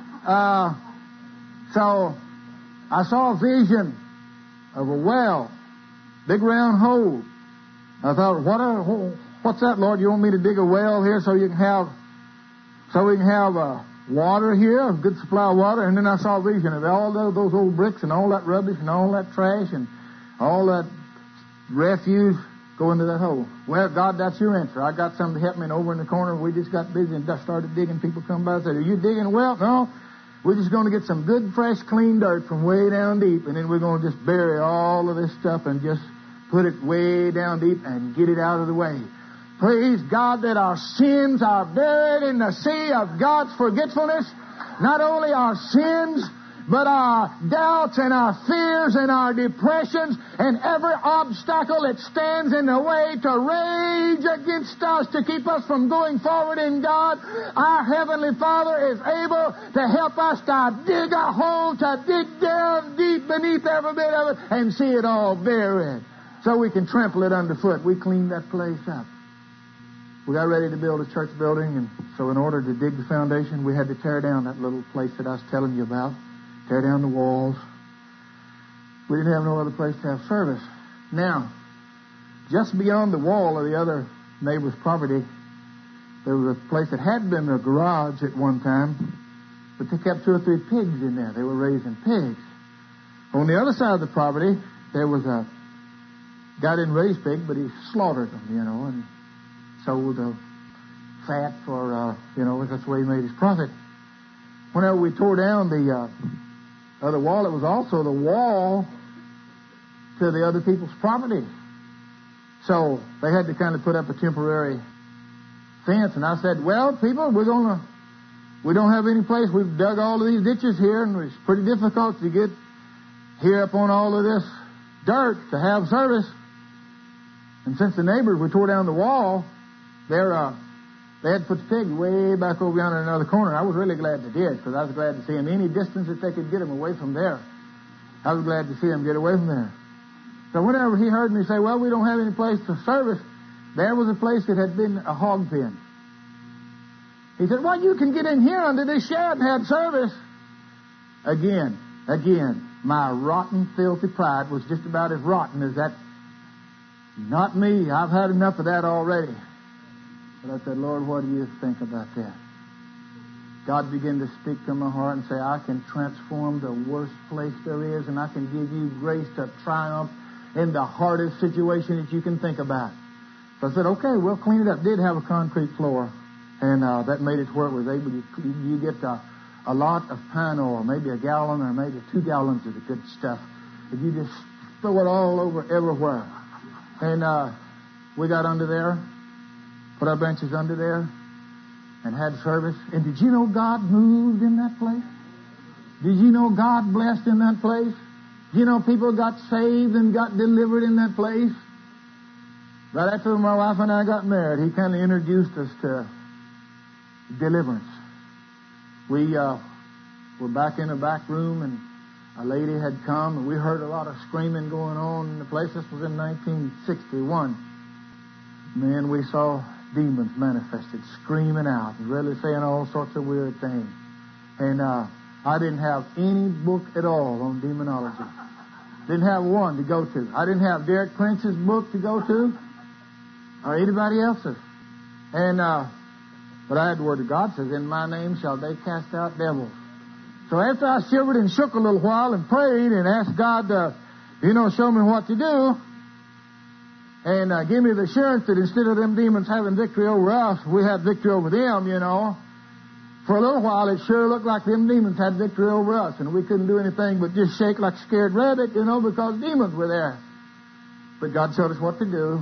So I saw a vision of a well, big round hole. I thought, what's that, Lord? You want me to dig a well here so we can have water here, a good supply of water, and then I saw a vision of all those old bricks and all that rubbish and all that trash and all that refuse go into that hole. Well, God, that's your answer. I got something to help me, and over in the corner, we just got busy and just started digging. People come by and said, are you digging? Well, no. We're just going to get some good, fresh, clean dirt from way down deep, and then we're going to just bury all of this stuff and just put it way down deep and get it out of the way. Praise God that our sins are buried in the sea of God's forgetfulness. Not only our sins, but our doubts and our fears and our depressions and every obstacle that stands in the way to rage against us to keep us from going forward in God. Our Heavenly Father is able to help us to dig a hole, to dig down deep beneath every bit of it and see it all buried so we can trample it underfoot. We cleaned that place up. We got ready to build a church building, and so in order to dig the foundation, we had to tear down that little place that I was telling you about. Tear down the walls. We didn't have no other place to have service. Now, just beyond the wall of the other neighbor's property, there was a place that had been a garage at one time, but they kept 2 or 3 pigs in there. They were raising pigs. On the other side of the property, there was a guy didn't raise pigs, but he slaughtered them, and sold the fat for, that's the way he made his profit. Whenever we tore down the other wall, it was also the wall to the other people's property. So they had to kind of put up a temporary fence. And I said, well, people, we don't have any place. We've dug all of these ditches here, and it's pretty difficult to get here up on all of this dirt to have service. And since the neighbors, we tore down the wall, they had to put the pigs way back over yonder in another corner. I was really glad they did, because I was glad to see them any distance that they could get them away from there. I was glad to see them get away from there. So whenever he heard me say, well, we don't have any place for service, there was a place that had been a hog pen. He said, well, you can get in here under this shed and have service. Again, my rotten, filthy pride was just about as rotten as that. Not me. I've had enough of that already. But I said, Lord, what do you think about that? God began to speak to my heart and say, I can transform the worst place there is, and I can give you grace to triumph in the hardest situation that you can think about. So I said, okay, we'll clean it up. It did have a concrete floor, and that made it where it was able to, you get a lot of pine oil, maybe a gallon or maybe 2 gallons of the good stuff. If you just throw it all over everywhere. And we got under there, put our benches under there, and had service. And did you know God moved in that place? Did you know God blessed in that place? Did you know people got saved and got delivered in that place? Right after my wife and I got married, he kind of introduced us to deliverance. We were back in the back room, and a lady had come, and we heard a lot of screaming going on in the place. This was in 1961. Man, we saw demons manifested, screaming out, and really saying all sorts of weird things. And I didn't have any book at all on demonology. Didn't have one to go to. I didn't have Derek Prince's book to go to, or anybody else's. And but I had the Word of God. Says, in my name shall they cast out devils. So after I shivered and shook a little while and prayed and asked God to, show me what to do, and give me the assurance that instead of them demons having victory over us, we had victory over them, For a little while, it sure looked like them demons had victory over us, and we couldn't do anything but just shake like a scared rabbit, because demons were there. But God showed us what to do.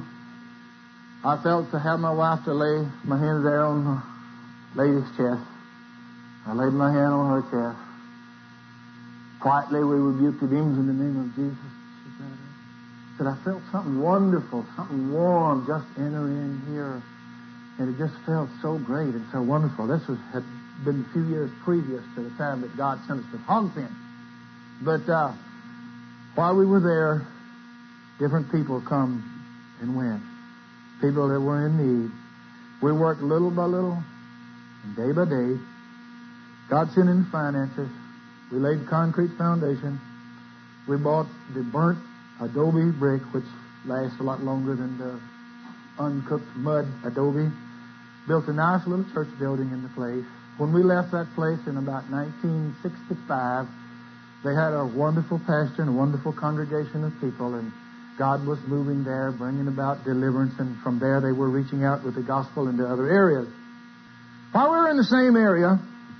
I felt to have my wife to lay my hands there on the lady's chest. I laid my hand on her chest. Quietly, we rebuked the demons in the name of Jesus. She said, I felt something wonderful, something warm just enter in here. And it just felt so great and so wonderful. This had been a few years previous to the time that God sent us to hog pen. But while we were there, different people come and went. People that were in need. We worked little by little and day by day. God sent in finances. We laid the concrete foundation. We bought the burnt adobe brick, which lasts a lot longer than the uncooked mud adobe. Built a nice little church building in the place. When we left that place in about 1965, they had a wonderful pastor and a wonderful congregation of people, and God was moving there, bringing about deliverance, and from there they were reaching out with the gospel into other areas. While we were in the same area,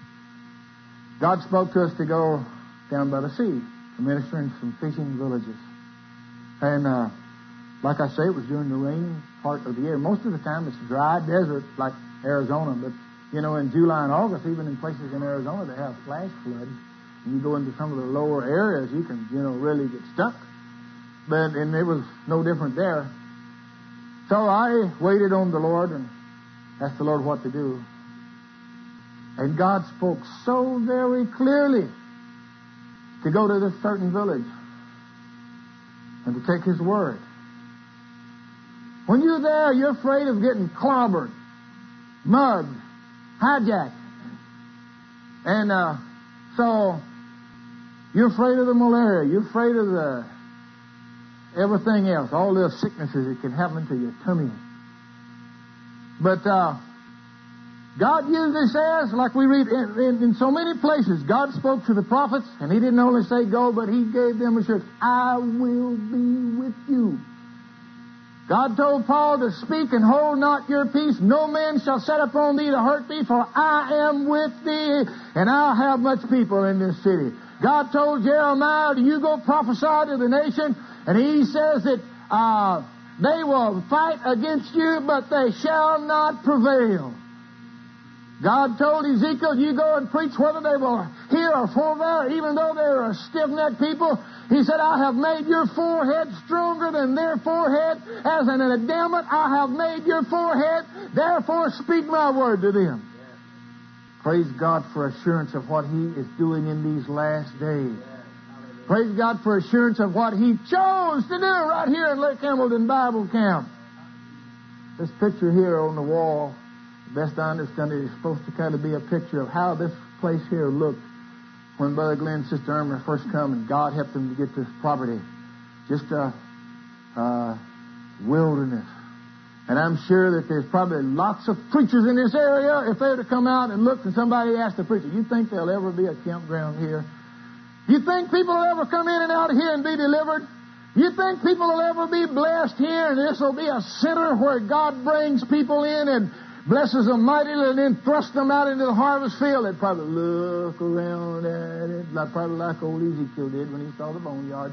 God spoke to us to go down by the sea to minister in some fishing villages. And like I say, it was during the rainy part of the year. Most of the time it's dry desert like Arizona, but in July and August, even in places in Arizona, they have flash floods. And you go into some of the lower areas, you can, really get stuck. And it was no different there. So I waited on the Lord and asked the Lord what to do. And God spoke so very clearly to go to this certain village and to take His word. When you're there, you're afraid of getting clobbered, mugged, hijacked. And so you're afraid of the malaria. You're afraid of the everything else, all the sicknesses that can happen to your tummy. But God used this as, like we read in so many places, God spoke to the prophets, and He didn't only say go, but He gave them assurance, I will be with you. God told Paul to speak and hold not your peace. No man shall set upon thee to hurt thee, for I am with thee, and I'll have much people in this city. God told Jeremiah, you go prophesy to the nation, and He says that they will fight against you, but they shall not prevail. God told Ezekiel, you go and preach whether they will hear or forbear, even though they are a stiff-necked people. He said, I have made your forehead stronger than their forehead. As an endowment, I have made your forehead. Therefore, speak my word to them. Yes. Praise God for assurance of what He is doing in these last days. Yes. Praise God for assurance of what He chose to do right here in Lake Hamilton Bible Camp. This picture here on the wall, best I understand it, is supposed to kind of be a picture of how this place here looked when Brother Glenn and Sister Irma first come and God helped them to get this property. Just a wilderness. And I'm sure that there's probably lots of preachers in this area. If they were to come out and look and somebody asked the preacher, you think there'll ever be a campground here? You think people will ever come in and out of here and be delivered? You think people will ever be blessed here and this will be a center where God brings people in and blesses them mightily and then thrusts them out into the harvest field? They'd probably look around at it, probably like old Ezekiel did when he saw the boneyard.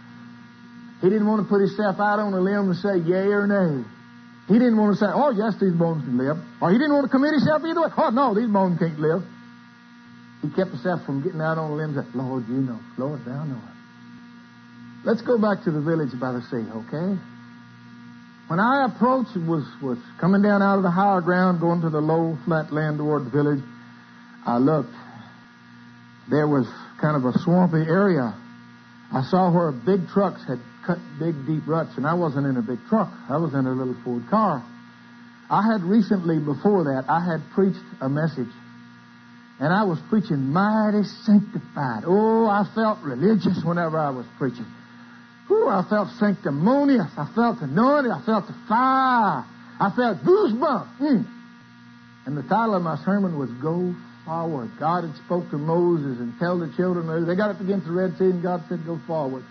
He didn't want to put himself out on a limb and say yea or nay. He didn't want to say, oh, yes, these bones can live. Or he didn't want to commit himself either way. Oh, no, these bones can't live. He kept himself from getting out on a limb and said, Lord, you know. Lord, thou knowest. Let's go back to the village by the sea, okay? When I approached, was coming down out of the higher ground, going to the low, flat land toward the village, I looked. There was kind of a swampy area. I saw where big trucks had cut big, deep ruts, and I wasn't in a big truck. I was in a little Ford car. I had recently, before that, I had preached a message, and I was preaching mighty sanctified. Oh, I felt religious whenever I was preaching. Ooh, I felt sanctimonious. I felt anointed. I felt the fire. I felt goosebumps. And the title of my sermon was Go Forward. God had spoke to Moses and tell the children. They got up against the Red Sea and God said, go forward.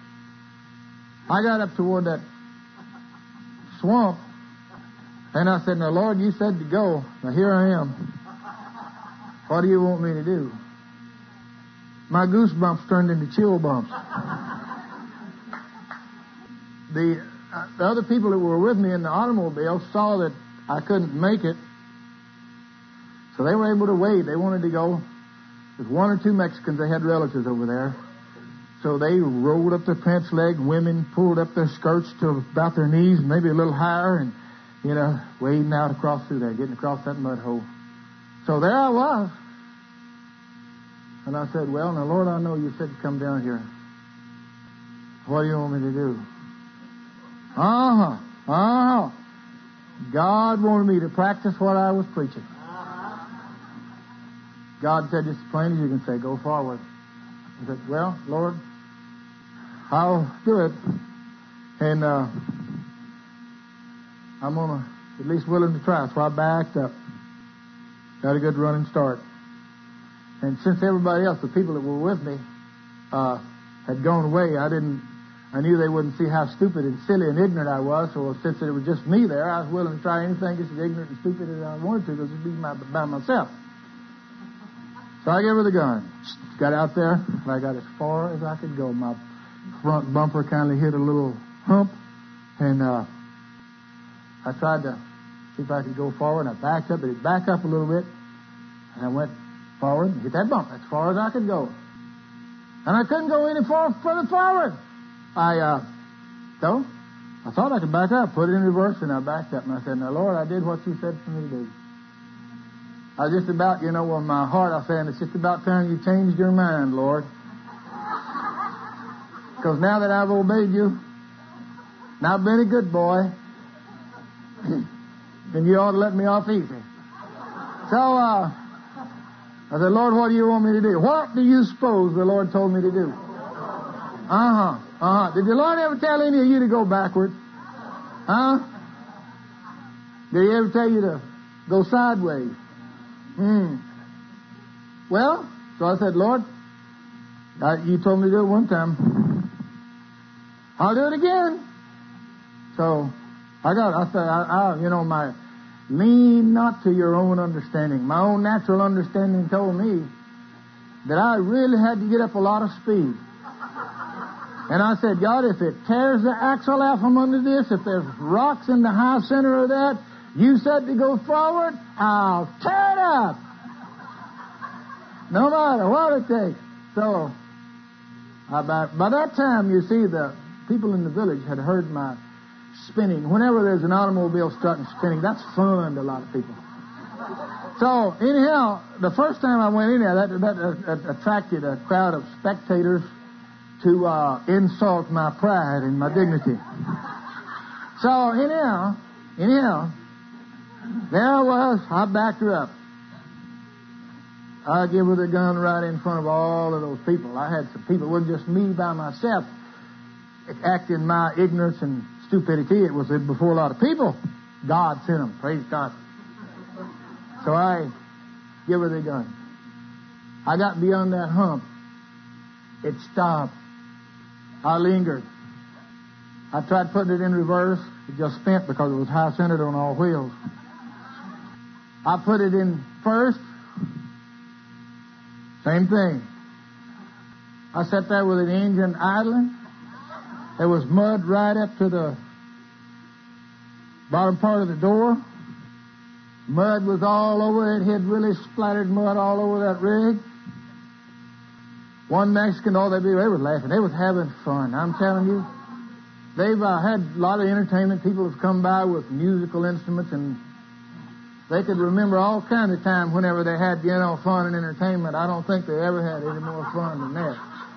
I got up toward that swamp and I said, now, Lord, you said to go. Now, here I am. What do you want me to do? My goosebumps turned into chill bumps. The other people that were with me in the automobile saw that I couldn't make it, so they were able to wait. They wanted to go. There's one or two Mexicans. They had relatives over there. So they rolled up their pants leg. Women pulled up their skirts to about their knees, maybe a little higher, and, wading out across through there, getting across that mud hole. So there I was. And I said, well, now, Lord, I know you said to come down here. What do you want me to do? God wanted me to practice what I was preaching. God said, just as plain as you can say, go forward. I said, well, Lord, I'll do it. And I'm at least willing to try. So I backed up. Got a good running start. And since everybody else, the people that were with me, had gone away, I knew they wouldn't see how stupid and silly and ignorant I was. So since it was just me there, I was willing to try anything just as ignorant and stupid as I wanted to, because it'd be by myself. So I gave her the gun. Got out there, and I got as far as I could go. My front bumper kind of hit a little hump, and I tried to see if I could go forward. And I backed up, but it backed up a little bit, and I went forward and hit that bump as far as I could go. And I couldn't go any further forward. So I thought I could back up, put it in reverse, and I backed up. And I said, now, Lord, I did what you said for me to do. I was just about, in my heart, I was saying, it's just about time you changed your mind, Lord. Because now that I've obeyed you, and I've been a good boy, then you ought to let me off easy. So, I said, Lord, what do you want me to do? What do you suppose the Lord told me to do? Did the Lord ever tell any of you to go backward? Did he ever tell you to go sideways? Well, so I said, Lord, you told me to do it one time. I'll do it again. So I said, my lean not to your own understanding. My own natural understanding told me that I really had to get up a lot of speed. And I said, God, if it tears the axle out from under this, if there's rocks in the high center of that, you said to go forward, I'll tear it up. No matter what it takes. So, by that time, you see, the people in the village had heard my spinning. Whenever there's an automobile starting spinning, that's fun to a lot of people. So, anyhow, the first time I went in there, that attracted a crowd of spectators to insult my pride and my dignity. So, anyhow, there I was. I backed her up. I gave her the gun right in front of all of those people. I had some people. It wasn't just me by myself acting my ignorance and stupidity. It was before a lot of people. God sent them. Praise God. So I give her the gun. I got beyond that hump. It stopped. I lingered. I tried putting it in reverse. It just spent because it was high-centered on all wheels. I put it in first. Same thing. I sat there with an engine idling. There was mud right up to the bottom part of the door. Mud was all over it. It had really splattered mud all over that rig. One Mexican, they were laughing. They was having fun. I'm telling you. They've had a lot of entertainment. People have come by with musical instruments, and they could remember all kinds of times whenever they had, fun and entertainment. I don't think they ever had any more fun than that.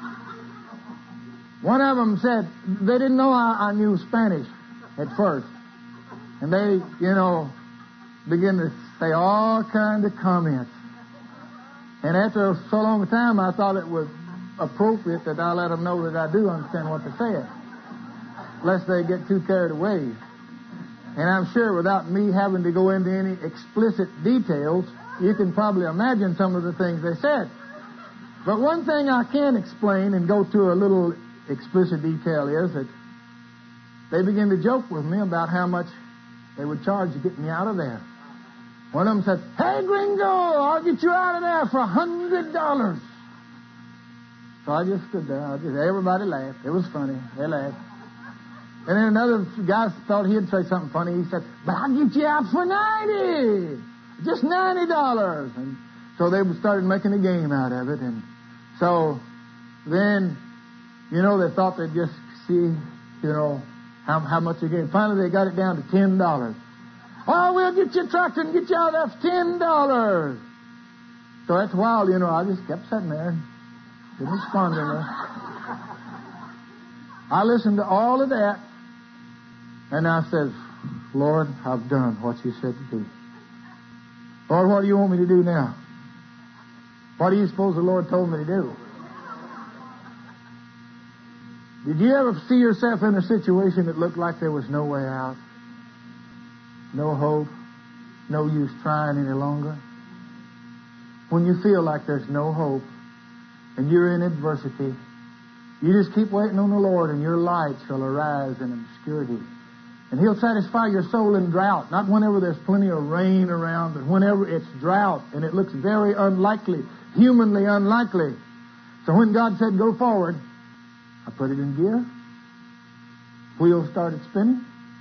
One of them said they didn't know I knew Spanish at first. And they, began to say all kinds of comments. And after so long a time, I thought it was appropriate that I let them know that I do understand what they're saying, lest they get too carried away. And I'm sure without me having to go into any explicit details, you can probably imagine some of the things they said. But one thing I can explain and go to a little explicit detail is that they began to joke with me about how much they would charge to get me out of there. One of them said, "Hey, gringo, I'll get you out of there for $100. So I just stood there. Everybody laughed. It was funny. They laughed. And then another guy thought he'd say something funny. He said, "But I'll get you out for $90. Just $90. And so they started making a game out of it. And so then, they thought they'd just see, how much they gave. Finally, they got it down to $10. "Oh, we'll get you trucked and get you out of there for $10. So after a while, I just kept sitting there and didn't respond to them. I listened to all of that, and I said, "Lord, I've done what you said to do. Lord, what do you want me to do now? What do you suppose the Lord told me to do?" Did you ever see yourself in a situation that looked like there was no way out? No hope? No use trying any longer? when you feel like there's no hope and you're in adversity, you just keep waiting on the Lord, and your light shall arise in obscurity. And He'll satisfy your soul in drought, not whenever there's plenty of rain around, but whenever it's drought and it looks very unlikely, humanly unlikely. So when God said, go forward, I put it in gear. Wheels started spinning.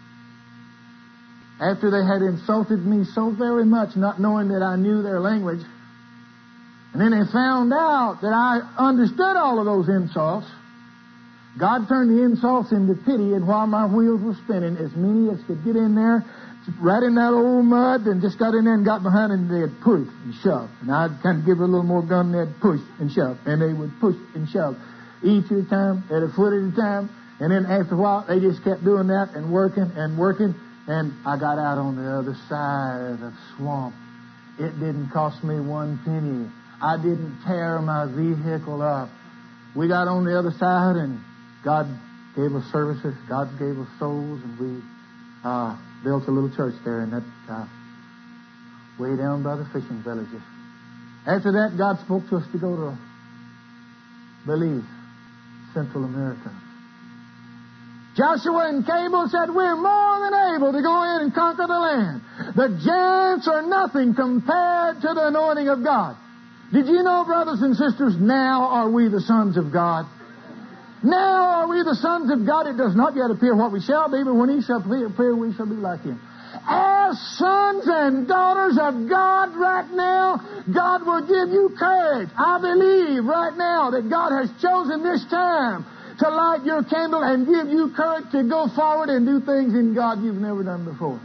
After they had insulted me so very much, not knowing that I knew their language, and then they found out that I understood all of those insults, God turned the insults into pity, and while my wheels were spinning, as many as could get in there, right in that old mud, and just got in there and got behind, and they'd push and shove. And I'd kind of give it a little more gun, and they'd push and shove. And they would push and shove. Each at a time, at a foot at a time. And then after a while, they just kept doing that and working and working. And I got out on the other side of the swamp. It didn't cost me one penny. I didn't tear my vehicle up. We got on the other side, and God gave us services. God gave us souls, and we built a little church there in that way down by the fishing villages. After that, God spoke to us to go to Belize, Central America. Joshua and Caleb said, we're more than able to go in and conquer the land. The giants are nothing compared to the anointing of God. Did you know, brothers and sisters, now are we the sons of God? Now are we the sons of God? It does not yet appear what we shall be, but when He shall appear, we shall be like Him. As sons and daughters of God right now, God will give you courage. I believe right now that God has chosen this time to light your candle and give you courage to go forward and do things in God you've never done before.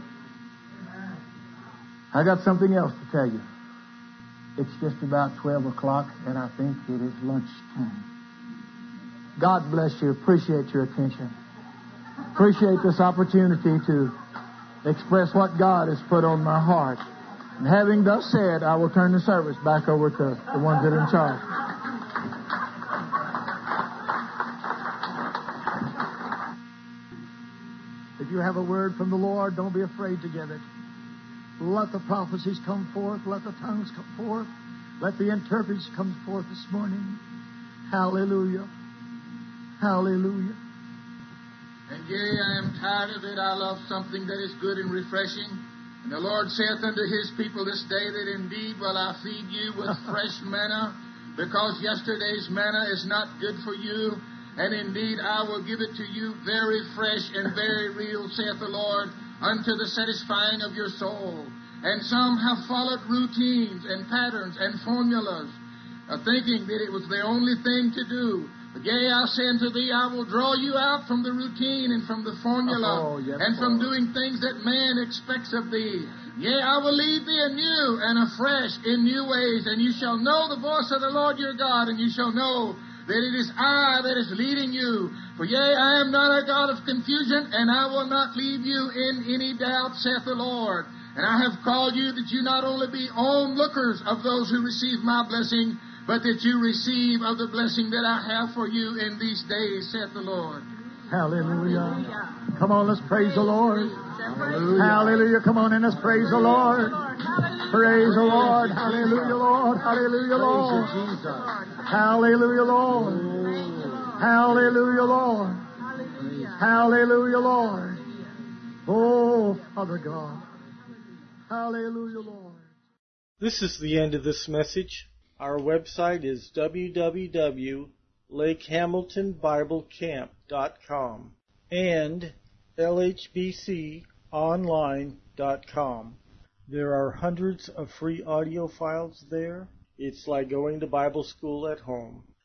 I got something else to tell you. It's just about 12 o'clock, and I think it is lunchtime. God bless you. Appreciate your attention. Appreciate this opportunity to express what God has put on my heart. And having thus said, I will turn the service back over to the ones that are in charge. If you have a word from the Lord, don't be afraid to give it. Let the prophecies come forth. Let the tongues come forth. Let the interpreters come forth this morning. Hallelujah. Hallelujah. And yea, I am tired of it. I love something that is good and refreshing. And the Lord saith unto His people this day that indeed will I feed you with fresh manna, because yesterday's manna is not good for you. And indeed I will give it to you very fresh and very real, saith the Lord, unto the satisfying of your soul. And some have followed routines and patterns and formulas, thinking that it was the only thing to do. But yea, I say unto thee, I will draw you out from the routine and from the formula and from doing things that man expects of thee. Yea, I will lead thee anew and afresh in new ways, and you shall know the voice of the Lord your God, and you shall know that it is I that is leading you. For yea, I am not a God of confusion, and I will not leave you in any doubt, saith the Lord. And I have called you that you not only be onlookers of those who receive my blessing, but that you receive of the blessing that I have for you in these days, saith the Lord. Hallelujah. Come on, let's praise the Lord. Hallelujah. Hallelujah. Come on and let's praise the Lord. Praise the Lord. Hallelujah, Lord. Hallelujah, Lord. Hallelujah, Lord. Hallelujah, Lord. Hallelujah, Lord. Oh, Father God. Hallelujah, Lord. This is the end of this message. Our website is www.lakehamiltonbiblecamp.com and lhbconline.com. There are hundreds of free audio files there. It's like going to Bible school at home.